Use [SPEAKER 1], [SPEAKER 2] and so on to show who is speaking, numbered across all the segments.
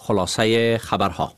[SPEAKER 1] خلاصه خبرها.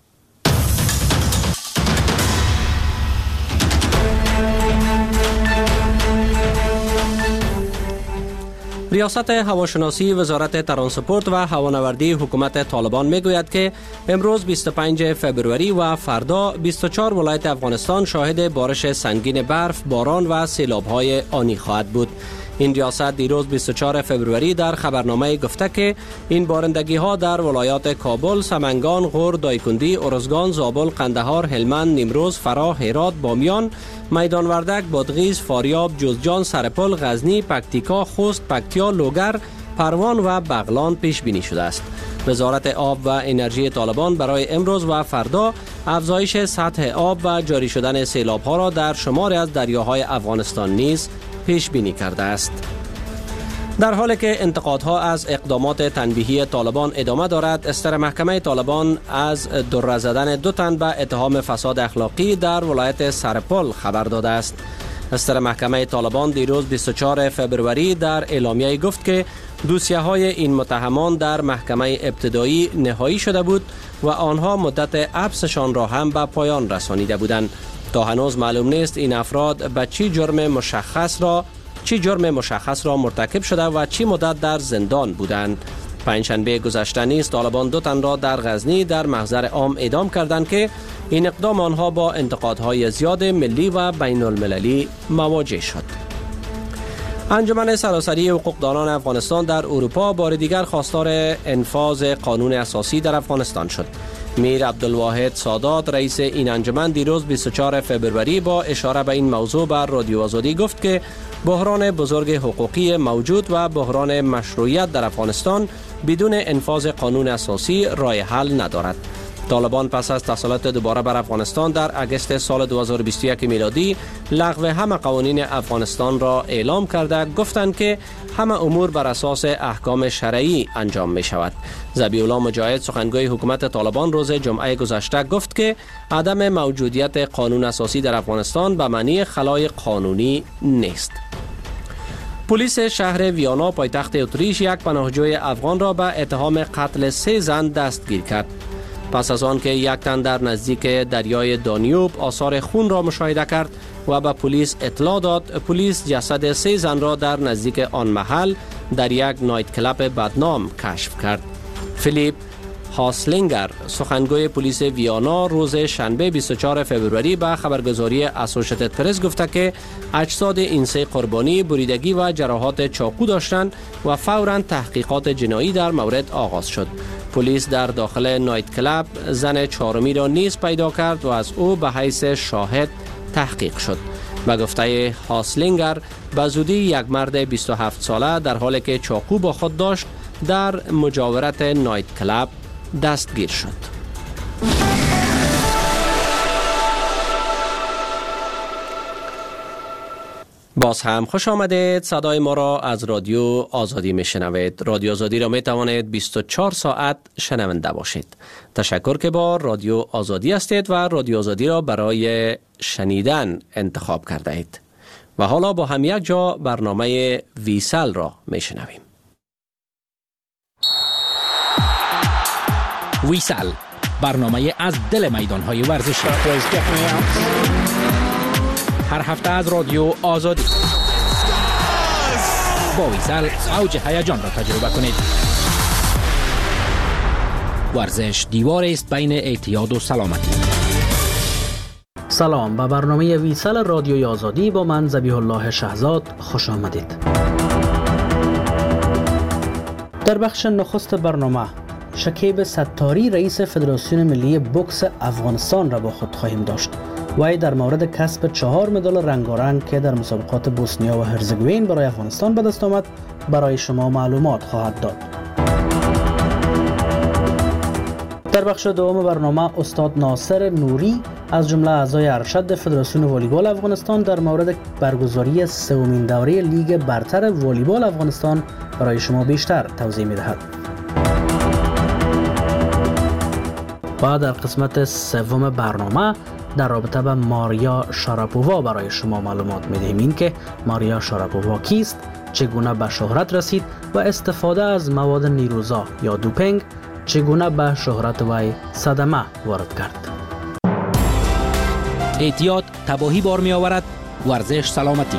[SPEAKER 1] ریاست هواشناسی وزارت ترانسپورت و هوانوردی حکومت طالبان میگوید که امروز 25 فبروری و فردا 24 ولایت افغانستان شاهد بارش سنگین برف، باران و سیلاب‌های آنی خواهد بود. این ریاست دیروز 24 فبروری در خبرنامه گفته که این بارندگی‌ها در ولایات کابل، سمنگان، غور، دایکندی، ارزگان، زابل، قندهار، هلمند، نیمروز، فراه، هرات، بامیان، میدان وردک، بادغیس، فاریاب، جوزجان، سرپل، غزنی، پکتیکا، خوست، پکتیا، لوگر، پروان و بغلان پیش بینی شده است. وزارت آب و انرژی طالبان برای امروز و فردا افزایش سطح آب و جاری شدن سیلاب‌ها را در شماری از دریاهای افغانستان نیز پیش بینی کرده است. در حالی که انتقادها از اقدامات تنبیهی طالبان ادامه دارد، استر محکمه طالبان از دره زدن 2 تن به اتهام فساد اخلاقی در ولایت سرپل خبر داده است. استر محکمه طالبان دیروز 24 فبروری در اعلامیه گفت که دوسیه های این متهمان در محکمه ابتدایی نهایی شده بود و آنها مدت حبسشان را هم به پایان رسانیده بودند. تا هنوز معلوم نیست این افراد به چی جرم مشخص را مرتکب شده و چی مدت در زندان بودند. پنجشنبه گذشته نیز طالبان 2 تن را در غزنی در محضر عام اعدام کردند که این اقدام آنها با انتقادهای زیاد ملی و بین المللی مواجه شد. انجمن سراسری حقوقدانان افغانستان در اروپا بار دیگر خواستار انفاذ قانون اساسی در افغانستان شد. میر عبدالواحد سادات رئیس این انجمن دیروز 24 فبروری با اشاره به این موضوع بر رادیو آزادی گفت که بحران بزرگ حقوقی موجود و بحران مشروعیت در افغانستان بدون انفاذ قانون اساسی راه حل ندارد. طالبان پس از تسلط دوباره بر افغانستان در اگست سال 2021 میلادی لغو همه قوانین افغانستان را اعلام کرده گفتند که همه امور بر اساس احکام شرعی انجام می شود. ذبیح الله مجاهد سخنگوی حکومت طالبان روز جمعه گذشته گفت که عدم موجودیت قانون اساسی در افغانستان به معنی خلای قانونی نیست. پلیس شهر ویانا پایتخت اتریش یک پناهجوی افغان را به اتهام قتل 3 زن دستگیر کرد. پس از آن که یک تن در نزدیک دریای دانیوب آثار خون را مشاهده کرد و به پلیس اطلاع داد، پلیس جسد 3 زن را در نزدیک آن محل در یک نایت کلاب بدنام کشف کرد. فیلیپ هاسلینگر سخنگوی پلیس ویانا روز شنبه 24 فبروری به خبرگزاری اسوشیتد پرس گفته که اجساد این 3 قربانی بریدگی و جراحات چاقو داشتند و فوراً تحقیقات جنایی در مورد آغاز شد. پلیس در داخل نایت کلاب زن 4می را نیز پیدا کرد و از او به حیث شاهد تحقیق شد. به گفته هاسلینگر به زودی یک مرد 27 ساله در حالی که چاقو با خود داشت در مجاورت نایت کلاب دستگیر شد. باز هم خوش آمدید. صدای ما را از رادیو آزادی میشنوید. رادیو آزادی را می توانید 24 ساعت شنونده باشید. تشکر که با رادیو آزادی هستید و رادیو آزادی را برای شنیدن انتخاب کرده اید. و حالا با هم یک جا برنامه ویسل را میشنویم.
[SPEAKER 2] ویسل، برنامه از دل میدان‌های ورزشی. هر هفته از رادیو آزادی با ویسل اوج هیجان را تجربه کنید. ورزش دیواری است بین اعتیاد و سلامتی.
[SPEAKER 3] سلام، به برنامه ویسل رادیوی آزادی با من ذبیح الله شهزاد خوش آمدید. در بخش نخست برنامه شکیب ستاری رئیس فدراسیون ملی بوکس افغانستان را با خود خواهیم داشت. وی در مورد کسب 4 مدال رنگارنگ که در مسابقات بوسنیا و هرزگوین برای افغانستان به دست آمد برای شما معلومات خواهد داد. در بخش دوم برنامه استاد ناصر نوری از جمله اعضای ارشد فدراسیون والیبال افغانستان در مورد برگزاری 3مین دوره لیگ برتر والیبال افغانستان برای شما بیشتر توضیح می‌دهد. و در قسمت سوم برنامه در رابطه با ماریا شاراپووا برای شما معلومات می‌دهیم. این که ماریا شاراپووا کیست، چگونه به شهرت رسید و استفاده از مواد نیروزا یا دوپینگ چگونه به شهرت وی صدمه وارد کرد.
[SPEAKER 2] احتیاط تباهی بار می آورد. ورزش سلامتی.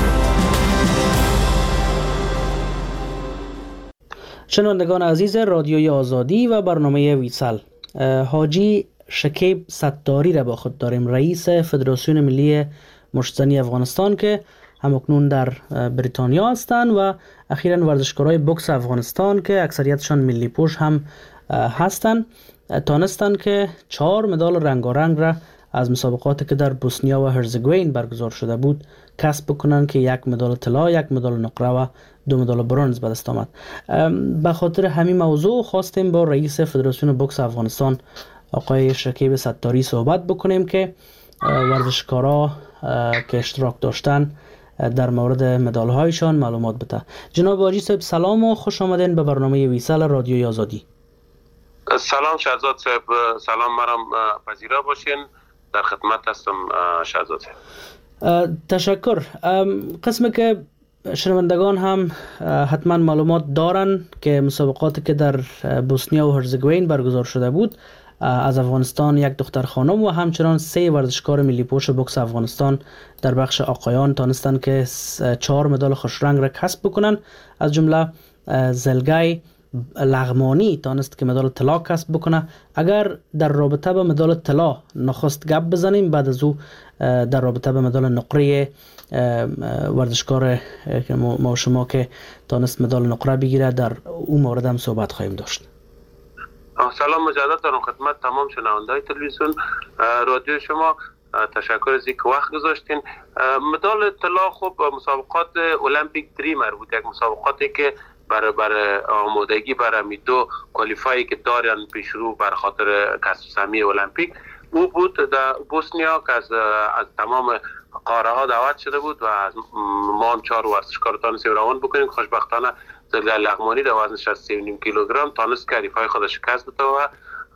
[SPEAKER 3] شنوندگان عزیز رادیوی آزادی و برنامه ویسل، حاجی شکیب ستاری را با خود داریم، رئیس فدراسیون ملی مشتزنی افغانستان که همکنون در بریتانیا هستند و اخیراً ورزشکارای بوکس افغانستان که اکثریتشان ملی پوش هم هستند تانستند که 4 مدال رنگارنگ را از مسابقاتی که در بوسنیا و هرزگوین برگزار شده بود کسب بکنند که 1 مدال طلا، 1 مدال نقره و 2 مدال برنز به دست آمد. به خاطر همین موضوع خواستیم با رئیس فدراسیون بوکس افغانستان آقای شکیب ستاری صحبت بکنیم که ورزشکارا که اشتراک داشتن در مورد مدال هایشان معلومات بده. جناب حاجی صاحب سلام و خوش آمدین به برنامه ویسل رادیوی آزادی.
[SPEAKER 4] سلام شهزاد صاحب، سلام مرام پذیرا باشین، در خدمت هستم شهزاد صاحب.
[SPEAKER 3] تشکر. قسمی که شنوندگان هم حتما معلومات دارن که مسابقاتی که در بوسنیا و هرزگوین برگزار شده بود از افغانستان 1 دختر خانم و همچنان 3 ورزشکار ملی پوش بوکس افغانستان در بخش آقایان تانستن که 4 مدال خوش رنگ را کسب بکنن. از جمله زلگای لغمانی تانست که مدال طلا کسب بکنه. اگر در رابطه با مدال طلا نخست گپ بزنیم، بعد از او در رابطه با مدال نقره ورزشکار ما شما که تانست مدال نقره بگیره در اون مورد هم صحبت خواهیم داشت.
[SPEAKER 4] سلام مجدد دارم خدمت تمام شنونده‌های تلویزیون رادیو شما. تشکر از اینکه وقت گذاشتین. مدال طلا خب مسابقات المپیک 3 مربوط، یک مسابقاتی که برای آمادگی برای 2 کوالیفای که دارن پیش رو بر خاطر کسب سهمیه المپیک او بود در بوسنیا که از تمام قاره ها دعوت شده بود و از ما هم 4 ورزشکار تانستیم روان بکنیم. خوشبختانه زلگای لغمانی در وزنش از 3.5 کیلوگرم تانست که حریفای خودش شکست بده و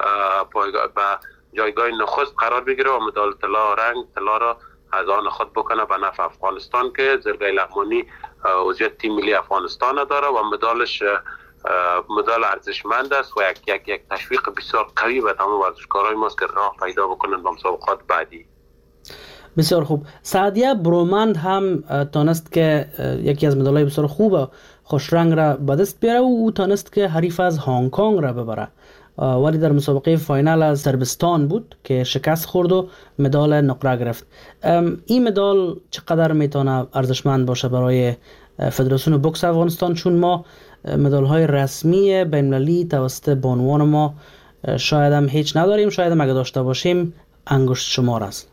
[SPEAKER 4] جایگاه نخست قرار بگیره و مدال طلا رنگ طلا را از آن خود بکنه به نفع افغانستان که زلگای لغمانی عضویت تیم ملی افغانستان داره و مدالش مدال ارزشمند است و یک تشویق بسیار قوی به تمام ورزشکارای ماست که راه پیدا بکنن به مسابقات بعدی.
[SPEAKER 3] بسیار خوب. سعدیه برومند هم تانست که یکی از مدال‌های بسیار خوب خوش رنگ را به دست بیاره و او تانست که حریف از هنگ کنگ را ببره، ولی در مسابقه فاینال از سربستان بود که شکست خورد و مدال نقره گرفت. این مدال چقدر میتونه ارزشمند باشه برای فدراسیون بوکس افغانستان، چون ما مدال های رسمی بین‌المللی توسط بانوان ما شاید هم هیچ نداریم، شاید هم اگه داشته باشیم انگشت شمار است.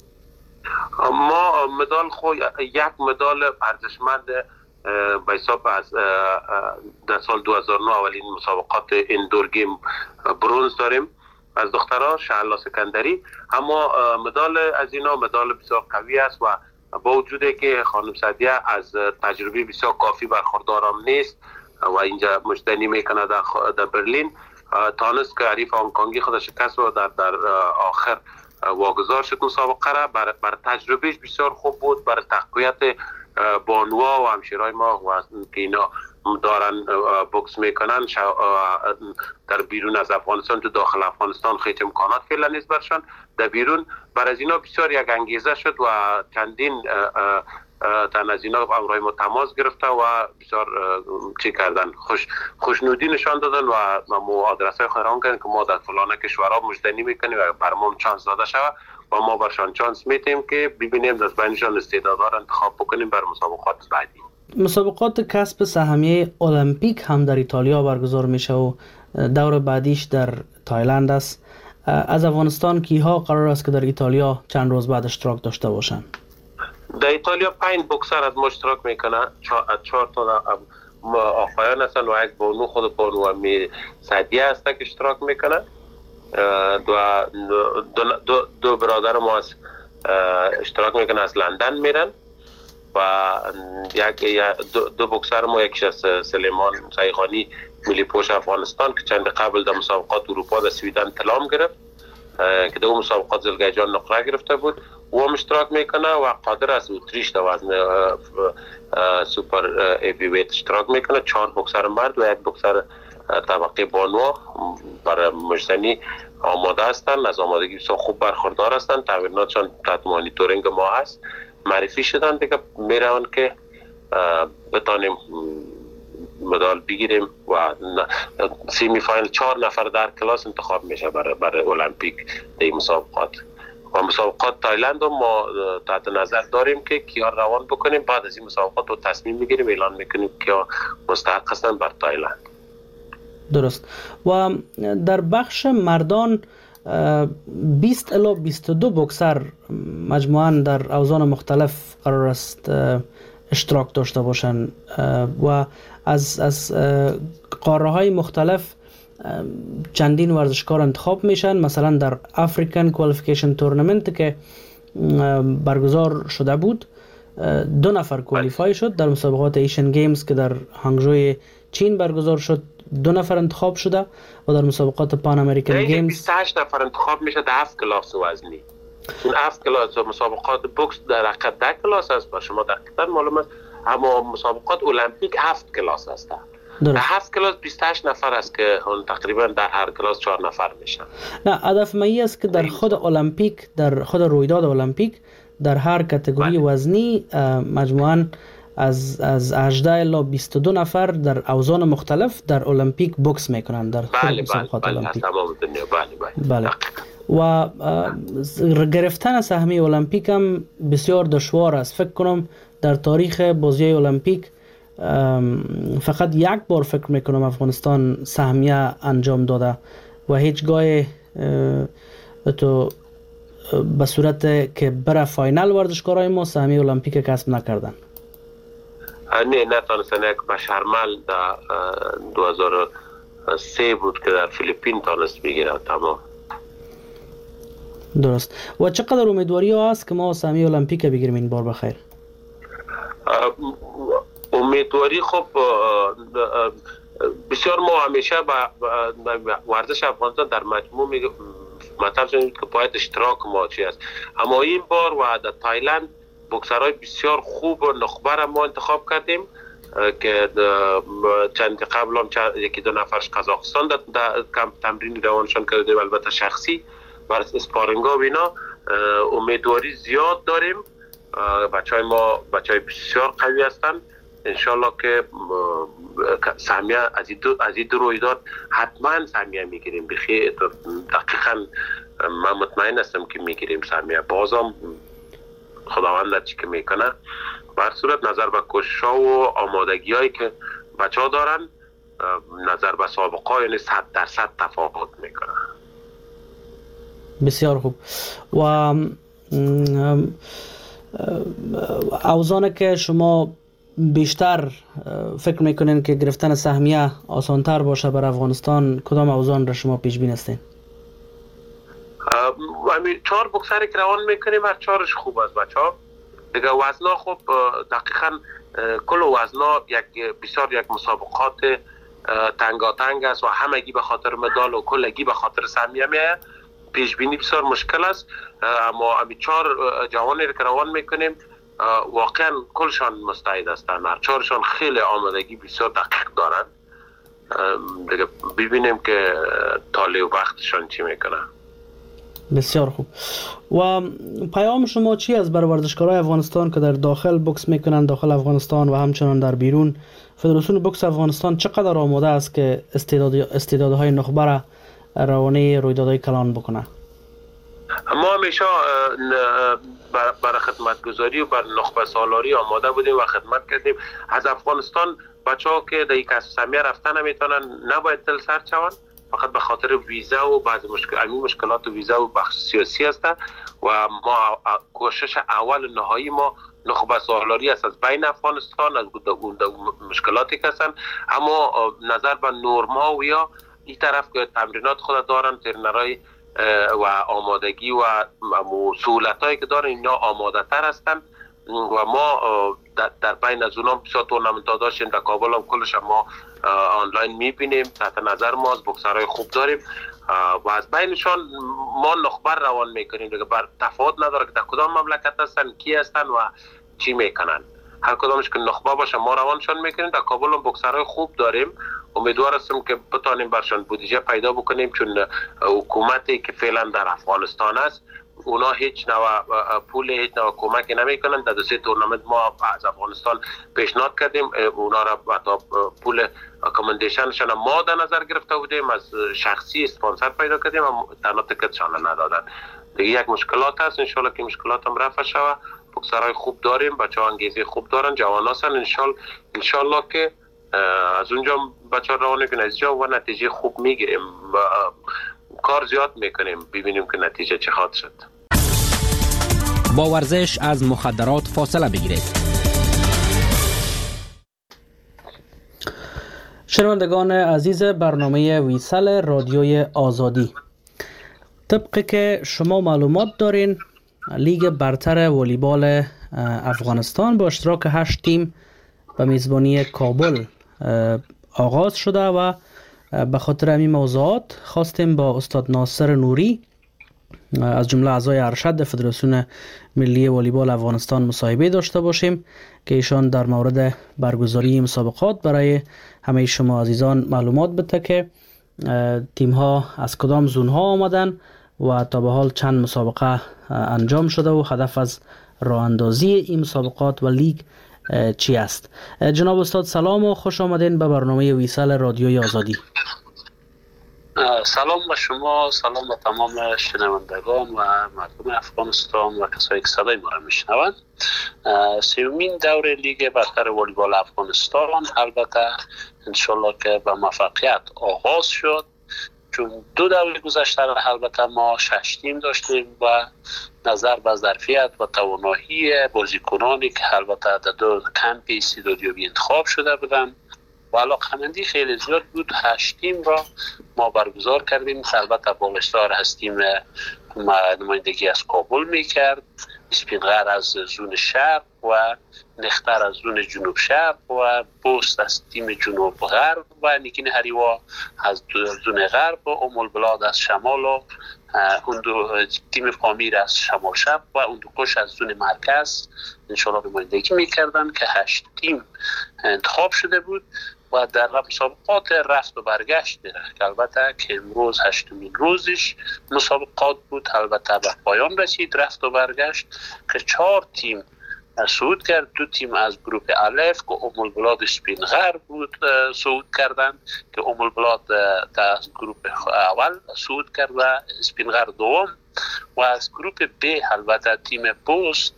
[SPEAKER 4] ما مدال خود 1 مدال ارزشمند به حساب از در سال 2009 اولین مسابقات اندور گیم برونز داریم از دخترها شهلا سکندری. اما مدال از اینا مدال بسیار قوی است و با وجودی که خانم سعدیه از تجربه بسیار کافی برخوردارم نیست و اینجا مجتنی میکنه در برلین، تانست که حریف هنگ کنگی خودش شکست و در آخر واگذار شد مسابقه را. بر تجربهش بسیار خوب بود، برای تقویت بانوا و همشیرای ما و که اینا دارن بوکس میکنن در بیرون از افغانستان تو داخل افغانستان خیلی امکانات فعلا نیست برشان در بیرون. برای از اینا بسیار یک انگیزه شد و چندین تن از اینا امرای ما تماس گرفته و بسیار چی کردن خوشنودی نشان دادن و ما آدرس های خیران کردن که ما در فلانه کشورها مجدنی میکنیم و برمون چانس داده شود و ما برشان چانس میتیم که ببینیم از بینشان استعدادها را انتخاب بکنیم بر مسابقات بعدی.
[SPEAKER 3] مسابقات کسب سهمیه المپیک هم در ایتالیا برگزار میشه و دور بعدیش در تایلند است. از افغانستان کیها قرار است که در ایتالیا چند روز بعد اشتراک داشته باشن؟
[SPEAKER 4] در ایتالیا 5 بوکسر از ما اشتراک میکنه، 4 تا آقایان هستن و 1 بانو خود بانو سعدیه هست که اشتراک میکنه. دو برادر ما اشتراک میکنه از لندن میرن و دو بوکسر ما، یکیش از سلیمان سایغانی ملی پوش افغانستان که چند قبل در مسابقات اروپا در سویدن طلا گرفت که در اون مسابقات زلگای جان نقره گرفته بود، او هم اشتراک میکنه و قادر از اتریش در وزن سوپر ایوی ویت اشتراک میکنه. 4 بوکسر مرد و 1 بوکسر طبقه بانوا برای مجزنی آماده هستند، از آمادگی بسیار خوب برخوردار هستند. تمریناتشان تحت مانیتورینگ ما هست، معرفی شدن دیگه میرون که بتانیم مدال بگیریم و سیمی فاینل 4 نفر در کلاس انتخاب میشه برای المپیک در مسابقات. و مسابقات تایلند ما تحت نظر داریم که کیا روان بکنیم، بعد از این مسابقات رو تصمیم میگیریم، اعلان میکنیم کیا مستحق هستن بر تایلند.
[SPEAKER 3] درست. و در بخش مردان 20 الی 22 بوکسر مجموعاً در اوزان مختلف قرار است اشتراک داشته باشند و از قاره های مختلف چندین ورزشکار انتخاب میشن. مثلا در افریکن کوالیفیکیشن تورنمنت که برگزار شده بود 2 نفر کوالیفای شد. در مسابقات ایشن گیمز که در هانگژوی چین برگزار شد 2 نفر انتخاب شده و در مسابقات پان امریکن گیمز
[SPEAKER 4] 28 نفر انتخاب میشه در 7 کلاس وزنی. این 7 کلاس مسابقات بوکس در 10 کلاس است، با شما دقیقاً معلوم است، اما مسابقات المپیک 7 کلاس است. در 7 کلاس 28 نفر است که تقریبا در هر کلاس 4 نفر میشن.
[SPEAKER 3] نه، هدف من است که در خود المپیک، در خود رویداد المپیک در هر کاتگوری وزنی مجموعاً از 18 الی 22 نفر در اوزان مختلف در المپیک بوکس میکنند در خود مسابقات المپیک. بله. و گرفتن سهمیه المپیک هم بسیار دشوار است. فکر کنم در تاریخ بازی المپیک فقط یک بار فکر میکنم افغانستان سهمیه انجام داده و هیچگاه تو به صورت که بره فاینال ورزشکارای ما سهمیه المپیک کسب نکردن.
[SPEAKER 4] نه نتانستن. یک بشرمل در 2003 بود که در فیلیپین تانست بگیره. تمام.
[SPEAKER 3] درست. و چقدر امیدواری ها هست که ما سهمیه المپیک بگیریم این بار بخیر؟
[SPEAKER 4] امیدواری خب بسیار ما همیشه با ورزش افغانستان در مجموع مطلب شدید که باید اشتراک ما چی است، اما این بار و در تایلند بوکسرهای بسیار خوب و نخبه ما انتخاب کردیم که چند قبل هم یکی 2 نفرش قزاقستان در کمپ تمرینی روانشان کردیم، البته شخصی برای اسپارینگا و اینا. امیدواری زیاد داریم. بچهای ما بچهای بسیار قوی هستن. انشالله که سهمیه از این دو رویداد حتما سهمیه میگیریم. بخیر دقیقا من مطمئن هستم که میگیریم سهمیه. بازم خداوند چی که میکنه. بر صورت نظر به کوشش‌ها و آمادگی‌هایی که بچه‌ها دارن، نظر به سابقه‌ها، یعنی 100% تفاوت میکنه.
[SPEAKER 3] بسیار خوب. و اوزانه که شما بیشتر فکر میکنین که گرفتن سهمیه آسانتر باشه بر افغانستان، کدام اوزان را شما پیش بین هستین؟
[SPEAKER 4] همین 4 بوکسری که روان میکنیم هر 4ش خوب است بچه‌ها. دیگه وزنا خب دقیقاً کل وزنا بسیار یک مسابقات تنگاتنگ است و همگی به خاطر مدال و کلگی به خاطر سهمیه میه. پیش بینی بسیار مشکل است، اما همین 4 جوانی که روان میکنیم واقعا کلشان مستعد هستند. هر 4شان خیلی آمادگی بسیار دقیق دارند. دیگه ببینیم که طالع و وقتشان چی میکنه.
[SPEAKER 3] بسیار خوب. و پیام شما چی از بر ورزشکارای افغانستان که در داخل بوکس میکنن داخل افغانستان و همچنان در بیرون؟ فدراسیون بوکس افغانستان چقدر آماده است که استعدادهای نخبه را روانه رویدادهای کلان بکنه؟
[SPEAKER 4] ما همیشه برای خدمتگزاری و برای نخبه سالاری آماده بودیم و خدمت کردیم. از افغانستان بچه‌ها که در یک سهمیه رفتن نمیتونن، نباید دل سرد شوند، فقط به خاطر ویزا و بعضی مشکلات ویزا و بخش سیاسی است و ما کوشش اول نهایی ما نخبه سالاری است از بین افغانستان، از مشکلاتی که هستن، اما نظر به نورما و یا این طرف که تمرینات خود دارن، ترنرهای و آمادگی و سهولتایی که دارن اینا آماده تر هستن و ما در بین از اونها بسیار تورنمنت ها داشتیم. در کابل هم کلش ما آنلاین میبینیم، تحت نظر ما از بوکسرهای خوب داریم و از بینشان ما نخبه روان میکنیم. دیگه بر تفاوت نداره که در کدام مملکت هستن، کی هستن و چی میکنن. هر کدامش که نخبه باشه ما روانشان میکنیم. در کابل هم بوکسرهای خوب داریم، امیدوار هستم که بتانیم برشان بودجه پیدا بکنیم، چون حکومتی که فعلا در افغانستان است اونا هیچ نوع پول هیچ نوع کمکی نمیکنن. در 2-3 تورنمنت ما از افغانستان پیشنهاد کردیم، اونا را حتی پول اکامندیشنشان ما در نظر گرفته بودیم، از شخصی اسپانسر پیدا کردیم و تنها تکتشان ندادن. دیگه یک مشکلات هست، ان شاءالله که مشکلات هم رفع شوه. بوکسرهای خوب داریم، بچه‌ها انگیزه خوب دارن، جوان هستن، ان شاءالله که از اونجا بچه‌ها روانه کنه از اینجا و نتیجه خوب میگیریم و کار زیاد میکنیم، ببینیم که نتیجه چه خواهد شد.
[SPEAKER 2] با ورزش از مخدرات فاصله بگیرید.
[SPEAKER 3] شنوندگان عزیز برنامه ویسل رادیوی آزادی، طبقی که شما معلومات دارین، لیگ برتر والیبال افغانستان با اشتراک 8 تیم به میزبانی کابل آغاز شده و به خاطر همین موضوعات خواستیم با استاد ناصر نوری از جمله اعضای ارشد فدراسیون ملی والیبال افغانستان مصاحبه داشته باشیم که ایشان در مورد برگزاری مسابقات برای همه شما عزیزان معلومات بده که تیم ها از کدام زون ها آمدن و تا به حال چند مسابقه انجام شده و هدف از راه اندازی این مسابقات و لیگ چی است. جناب استاد سلام و خوش آمدین به برنامه ویسل رادیوی آزادی.
[SPEAKER 5] سلام به شما، سلام به تمام شنوندگان و مردم افغانستان و کسایی که صدای ما را میشنوند. سومین دور لیگ برتر والیبال افغانستان البته انشالله که به موفقیت آغاز شد، چون 2 دوره گذشته را البته ما 6 تیم داشتیم و نظر به ظرفیت و توانایی بازیکنانی که البته در 2 کمپ استعدادیابی انتخاب شده بودند و علاقه‌مندی خیلی زیاد بود، 8 تیم را ما برگزار کردیم. البته بالشتار هستیم نمایندگی از کابل میکرد، اسپینغر از زون شرق و نختر از زون جنوب شرق و بوست از تیم جنوب غرب و نیکین هریوا از زون غرب و البلاد از شمال و تیم پامیر از شمال شرق و اندوکش از زون مرکز انشاءالله نمایندگی میکردن که 8 تیم انتخاب شده بود و در مسابقات رفت و برگشت که البته که امروز 8مین روزش مسابقات بود البته به پایان رسید رفت و برگشت که 4 تیم صعود کرد. 2 تیم از گروه الف که البلاد اسپینغر بود صعود کردند که البلاد در گروه اول صعود کرد و اسپینغر دوم و از گروه ب البته تیم پوست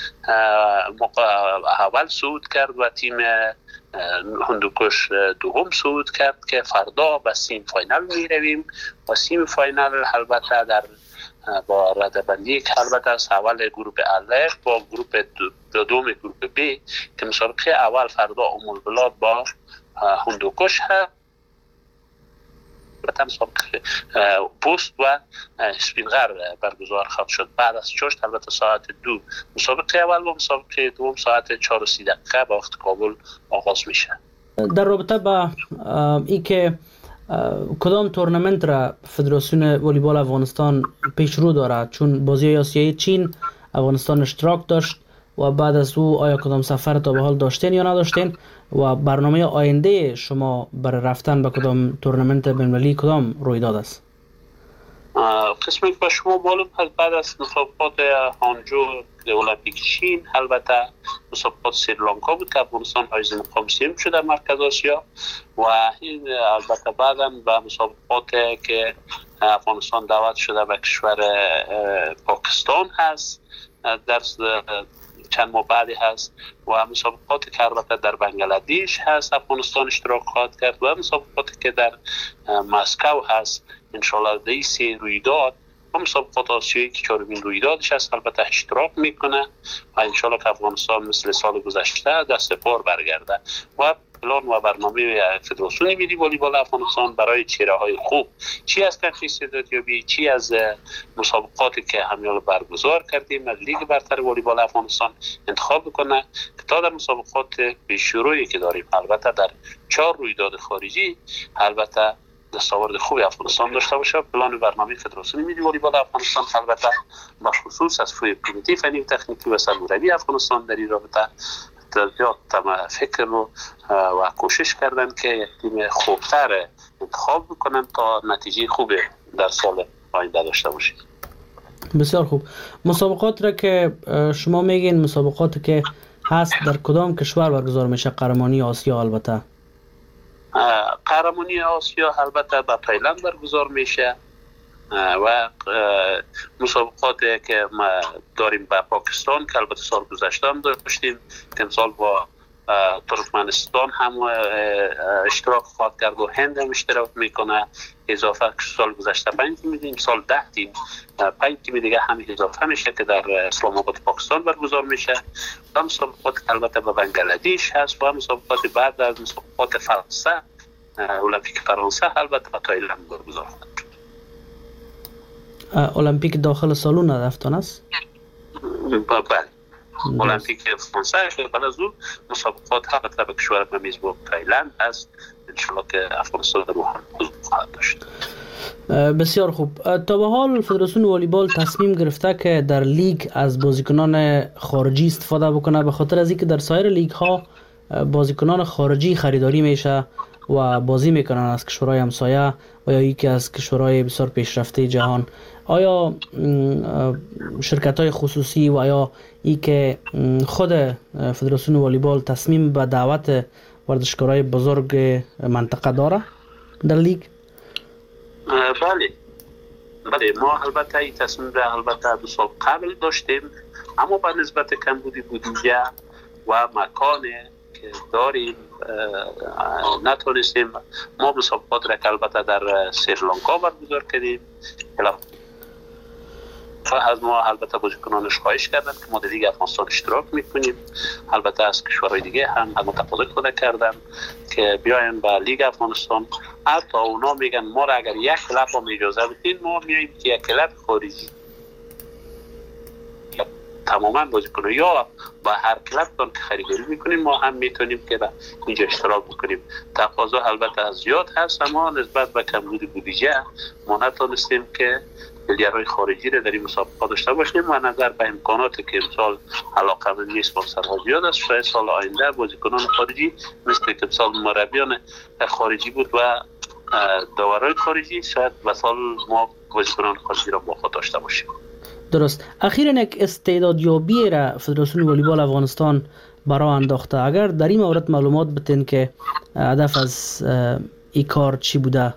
[SPEAKER 5] اول صعود کرد و تیم هندوکش دوم صعود کرد که فردا به سیم فاینال می رویم و سیم فاینال البته در با ردبندی که البته از اول گروه الف با گروه دوم گروه ب که مسابقه اول فردا البلاد با هندوکش هست، مسابقه پوست و اسپینغر برگزار خواهد شد. بعد از چشت البته ساعت 2 مسابقه اول و مسابقه دوم ساعت 4:30 به وقت کابل آغاز میشه.
[SPEAKER 3] در رابطه با ای که کدام تورنمنت را فدراسیون والیبال افغانستان پیش رو دارد، چون بازی آسیایی چین افغانستان اشتراک داشت و بعد از او آیا کدام سفر تا به حال داشتین یا نداشتین و برنامه آینده شما برای رفتن به کدام تورنمنت بین‌المللی کدام رویداد است؟
[SPEAKER 5] قسمی که به شما معلوم هست بعد از مسابقات هانجو المپیک چین البته مسابقات سریلانکا بود که افغانستان حائز مقام سوم شد در مرکز آسیا و این البته بعداً به مسابقات که افغانستان دعوت شده به کشور پاکستان هست در چند ماه بعدی هست و مسابقاتی که البته در بنگلادش هست افغانستان اشتراک خواهد کرد و مسابقاتی که در مسکو هست انشالله در 3 رویداد و مسابقات آسیایی که 4مین رویدادش هست البته اشتراک میکنه و انشالله که افغانستان مثل سال گذشته دست پار برگرده و پلان و برنامه فدراسیون ملی والیبال افغانستان برای چهره‌های خوب چی از کانفرانس استعدادیابی چی از مسابقاتی که همیال برگزار کردیم از لیگ برتر والیبال افغانستان انتخاب بکنه که تا در مسابقات پیشرویی که داریم البته در 4 رویداد خارجی البته دستاورد خوبی افغانستان داشته باشه. پلان برنامه فدراسیون ملی والیبال افغانستان البته به خصوص از سوی کمیته فنی و تکنیکی و سرمربی افغانستان در این رابطه زیاد فکر و کوشش کردن که یک تیم خوبتر انتخاب بکنن تا نتیجه خوبی در سال آینده داشته باشیم.
[SPEAKER 3] بسیار خوب. مسابقات را که شما میگین مسابقاتی که هست در کدام کشور برگزار میشه؟ قهرمانی آسیا البته.
[SPEAKER 5] قهرمانی آسیا البته در تایلند برگزار میشه و مسابقاتی که ما داریم با پاکستان که البته سال گذشته هم داشتیم که امسال با ترکمنستان هم اشتراک خواهد کرد و هند هم اشتراک میکنه. اضافه سال گذشته 5 تیم دیدیم، سال 10 تیم، 5 تیم دیگه هم اضافه میشه که در اسلام آباد پاکستان برگزار میشه. و مسابقات البته به بنگلادیش هست و مسابقات بعد از مسابقات فرانسه المپیک فرانسه البته به تایلند برگزار خواهد شد.
[SPEAKER 3] المپیک داخل سالن رفتن است؟
[SPEAKER 5] بله. المپیک فرانسه بعد از اون مسابقات البته به کشور میزبان تایلند هست. انشالله که افغانستان رو هم خواهد داشت.
[SPEAKER 3] بسیار خوب. تا به حال فدراسیون والیبال تصمیم گرفته که در لیگ از بازیکنان خارجی استفاده بکنه، به خاطر از اینکه در سایر لیگ ها بازیکنان خارجی خریداری میشه و بازی میکنن از کشورهای همسایه و یا یکی از کشورهای بسیار پیشرفته جهان. آیا شرکت های خصوصی و یا ای که خود فدراسیون والیبال تصمیم به دعوت ورزشکارای بزرگ منطقه داره در لیگ؟
[SPEAKER 5] بله ما البته این تصمیم را البته 2 سال قبل داشتیم، اما به نسبت کمبودی بودجه و مکانی که داریم نتونستیم. ما مسابقات را که البته در سریلانکا برگزار کردیم و از ما البته بازیکنانش خواهش کردن که ما در لیگ افغانستان اشتراک میکنیم. البته از کشورهای دیگه هم تقاضا خود کردن که بیاین به لیگ افغانستان. حتی اونا میگن ما را اگر یک کلب هم اجازه بدین ما میاییم که یک کلب خارجی تماما بازیکن یا با هر کلب که خریداری میکنیم ما هم میتونیم که اینجا اشتراک بکنیم. تقاضا البته زیاد هست اما نسبت به کمبود بودجه ما نتونستیم که پلیرهای خارجی را در این مسابقه داشته باشیم و نظر به امکاناتی که امسال علاقه نیست با سرها زیاد است. شاید سال آینده بازیکنان خارجی مثل که امسال مربیان خارجی بود و داورای خارجی، شاید و سال ما بازیکنان خارجی را با خود داشته باشیم.
[SPEAKER 3] درست. اخیراً یک استعدادیابی را فدراسیون والیبال افغانستان برای انداخته. اگر در این مورد معلومات بتین که هدف از این کار چی بوده؟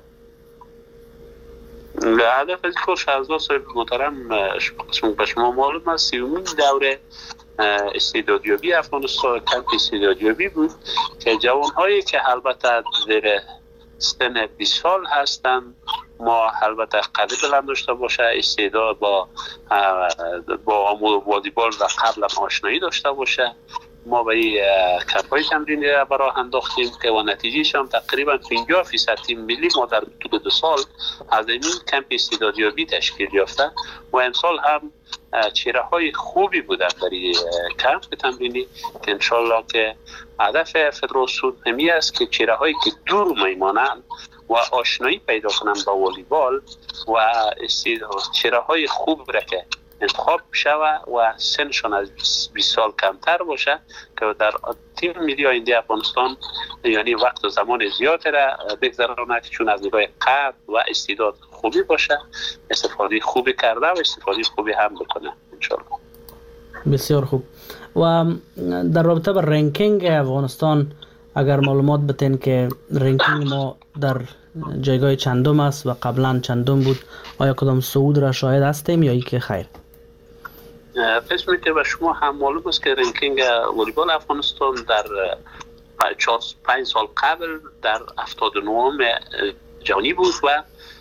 [SPEAKER 5] هدف از کار شهرزاد صاحب محترم به شما معلوم است 30مین دوره استعدادیابی افغانستان کمپ استعدادیابی بود که جوانهایی که البته زیر سن 20 سال هستند ما البته قدر بلند داشته باشه، استعداد با والیبال و قبل آشنایی داشته باشه. ما به این کمپای تمرینی را برای انداختیم که و نتیجهش هم تقریبا 50% تیم ملی ما در طول 2 سال از این کمپ استعدادیابی تشکیل یافته و امسال هم چهره های خوبی بودن در این کمپ تمرینی که انشالله که هدف فدراسیون همی است که چهره هایی که دور میمانند و آشنایی پیدا کنند با والیبال و چهره های خوب را که انتخاب شود و سنشان از 20 سال کمتر باشه که در تیم ملی آینده افغانستان یعنی وقت و زمان زیاد را بگذرانه چون از نگاه قد و استعداد خوبی باشه استفاده خوبی کرده و استفاده خوبی هم بکنه انشاءالله.
[SPEAKER 3] بسیار خوب. و در رابطه با رنکینگ افغانستان اگر معلومات بتین که رنکینگ ما در جایگاه چندم است و قبلا چندم بود، آیا کدام صعود را شاهد هستیم یا ای که خیر؟
[SPEAKER 5] قسمی که به شما هم معلوم است که رنکینگ والیبال افغانستان در 5 سال قبل در 79 جهانی بود و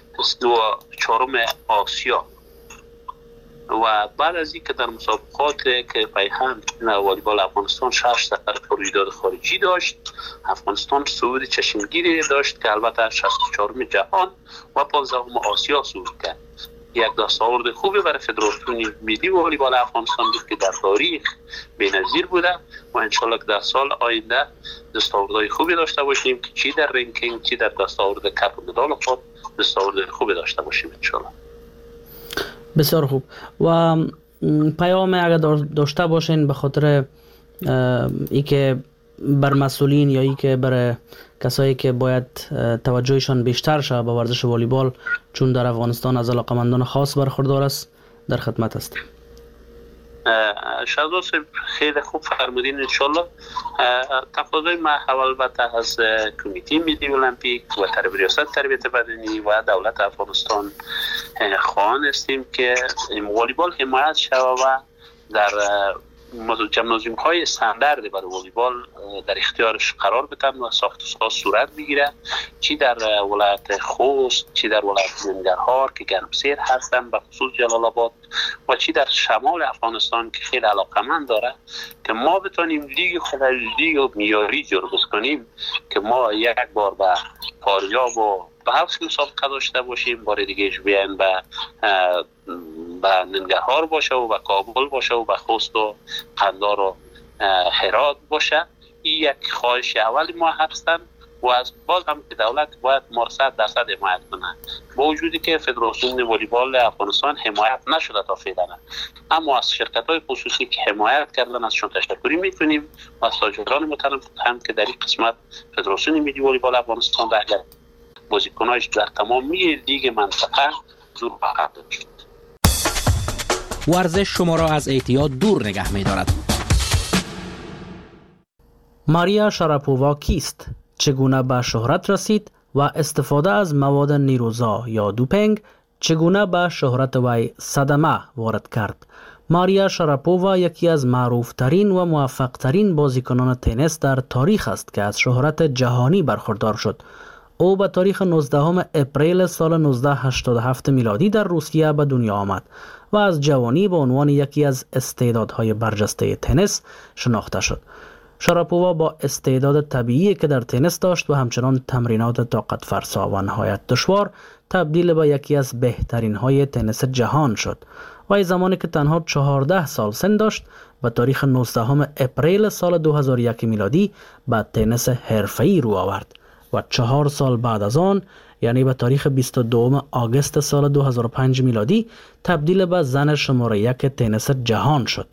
[SPEAKER 5] 4 آسیا و بعد از اینکه در مسابقات که پیهن والیبال افغانستان 6 سفر رویداد خارجی داشت، افغانستان صعود چشمگیری داشت که البته 64 جهان و 15 آسیا صعود کرد. یک دستاورد خوبی برای فدراسیون ملی والیبال افغانستان بود که در تاریخ بی‌نظیر بوده و انشالله که در سال آینده دستاوردهای خوبی داشته باشیم که چی در رنکینگ چی در دستاورد کپ و مدال خود دستاورد خوبی داشته باشیم انشالله.
[SPEAKER 3] بسیار خوب. و پیام اگر داشته باشین به خاطر ای که بر مسئولین یا ای که بر کسایی که باید توجهشان بیشتر شود به ورزش والیبال، چون در افغانستان از علاقمندان خاص برخوردار است، در خدمت است.
[SPEAKER 5] شهزاد صاحب خیلی خوب فرمودین. انشالله تقاضای ما البته از کمیته ملی المپیک و ریاست تربیت بدنی و دولت افغانستان خواهان استیم که والیبال حمایت شود و در جمنازیوم های استاندارد برای والیبال در اختیارش قرار بدن و ساخت و ساز صورت بگیره، چی در ولایت خوست، چی در ولایت ننگرهار که گرمسیر هستن به خصوص جلال آباد و چی در شمال افغانستان که خیلی علاقمند داره که ما بتونیم لیگ میاری جربس کنیم که ما یک بار به فاریاب و به حفظ مسابقه داشته باشیم، بار دیگهش بیاین به ننگرهار باشه و به کابل باشه و به خوست و قندار و هرات باشه. این یک خواهش اول ما هستن و از باز هم که دولت باید ما 100% حمایت کنه، با وجودی که فدراسیون والیبال افغانستان حمایت نشده تا فعلا، اما از شرکت‌های خصوصی که حمایت کردن ازشون تشکری میکنیم و از تاجران محترم هم که در این قسمت فدراسیون ملی والیبال افغانستان را اگر بازیکنایش در تمامی لیگ منطقه زور خواهد داشت.
[SPEAKER 2] ورزش شما را از اعتیاد دور نگه می‌دارد.
[SPEAKER 3] ماریا شاراپووا کیست؟ چگونه به شهرت رسید و استفاده از مواد نیروزا یا دوپینگ چگونه به شهرت وی صدمه وارد کرد؟ ماریا شاراپووا یکی از معروفترین و موفقترین بازیکنان تنیس در تاریخ است که از شهرت جهانی برخوردار شد. او به تاریخ 19 اپریل سال 1987 میلادی در روسیه به دنیا آمد و از جوانی به عنوان یکی از استعدادهای برجسته تنیس شناخته شد. شاراپووا با استعداد طبیعی که در تنیس داشت و همچنان تمرینات طاقت فرسا و نهایت دشوار تبدیل به یکی از بهترین های تنیس جهان شد. و زمانی که تنها 14 سال سن داشت به تاریخ 19 اپریل سال 2001 میلادی به تنیس حرفه‌ای رو آورد و 4 سال بعد از آن، یعنی به تاریخ 22 آگوست سال 2005 میلادی تبدیل به زن شماره 1 تنیس جهان شد.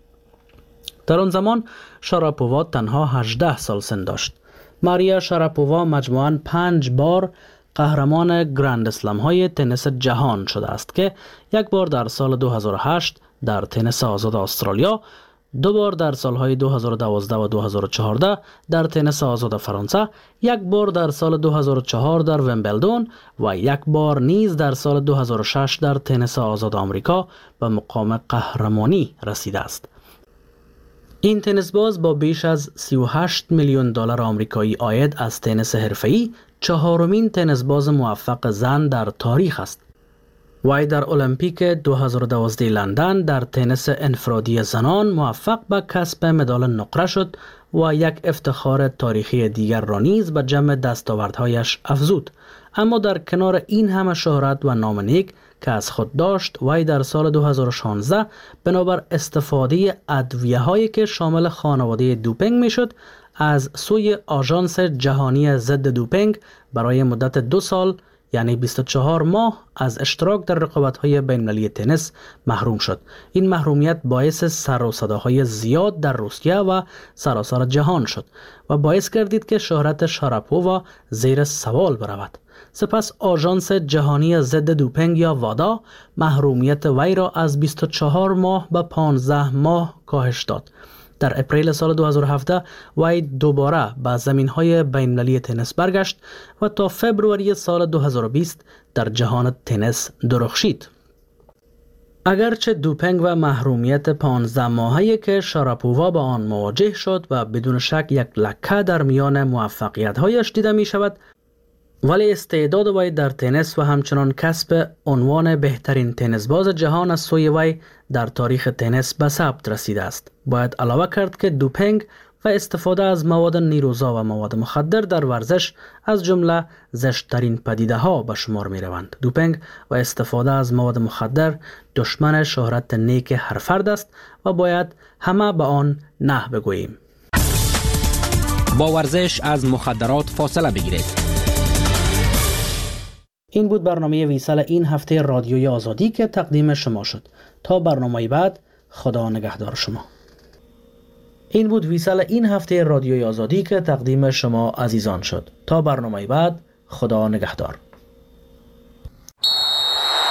[SPEAKER 3] در آن زمان شاراپووا تنها 18 سال سن داشت. ماریا شاراپووا مجموعاً 5 بار قهرمان گرند اسلم های تنیس جهان شده است که یک بار در سال 2008 در تنیس آزاد استرالیا، 2 بار در سالهای 2012 و 2014 در تنیس آزاد فرانسه، 1 بار در سال 2004 در ومبلدون و 1 بار نیز در سال 2006 در تنیس آزاد آمریکا به مقام قهرمانی رسیده است. این تنیس باز با بیش از 38 میلیون دلار آمریکایی عاید از تنیس حرفه‌ای 4مین تنیس باز موفق زن در تاریخ است. وی در المپیک 2012 لندن در تنیس انفرادی زنان موفق به کسب مدال نقره شد و یک افتخار تاریخی دیگر را نیز به جمع دستاوردهایش افزود. اما در کنار این همه شهرت و نام نیک که از خود داشت، وی در سال 2016 بنابر استفاده ادویه‌هایی که شامل خانواده دوپینگ میشد از سوی آژانس جهانی ضد دوپینگ برای مدت 2 سال، یعنی 24 ماه از اشتراک در رقابت‌های بین‌المللی تنیس محروم شد. این محرومیت باعث سر و صداهای زیاد در روسیه و سراسر جهان شد و باعث گردید که شهرت شاراپووا زیر سوال برود. سپس آژانس جهانی ضد دوپینگ یا وادا محرومیت وی را از 24 ماه به 15 ماه کاهش داد. در اپریل سال 2017 وی دوباره به زمین‌های بین‌المللی تنیس برگشت و تا فبروری سال 2020 در جهان تنیس درخشید. اگرچه دوپینگ و محرومیت 15 ماهه‌ای که شاراپووا با آن مواجه شد و بدون شک یک لکه در میان موفقیت‌هایش دیده می‌شود، ولی استعداد وی در تنیس و همچنان کسب عنوان بهترین تنیس باز جهان از سوی وی در تاریخ تنیس به ثبت رسیده است. باید علاوه کرد که دوپینگ و استفاده از مواد نیروزا و مواد مخدر در ورزش از جمله زشت‌ترین پدیده‌ها به شمار می‌روند. دوپینگ و استفاده از مواد مخدر دشمن شهرت نیک هر فرد است و باید همه به آن نه بگوییم.
[SPEAKER 2] با ورزش از مخدرات فاصله بگیرید.
[SPEAKER 3] این بود برنامه ویسال این هفته رادیوی آزادی که تقدیم شما شد. تا برنامه بعد، خدا نگهدار شما. این بود ویسال این هفته رادیوی آزادی که تقدیم شما عزیزان شد. تا برنامه بعد، خدا نگهدار.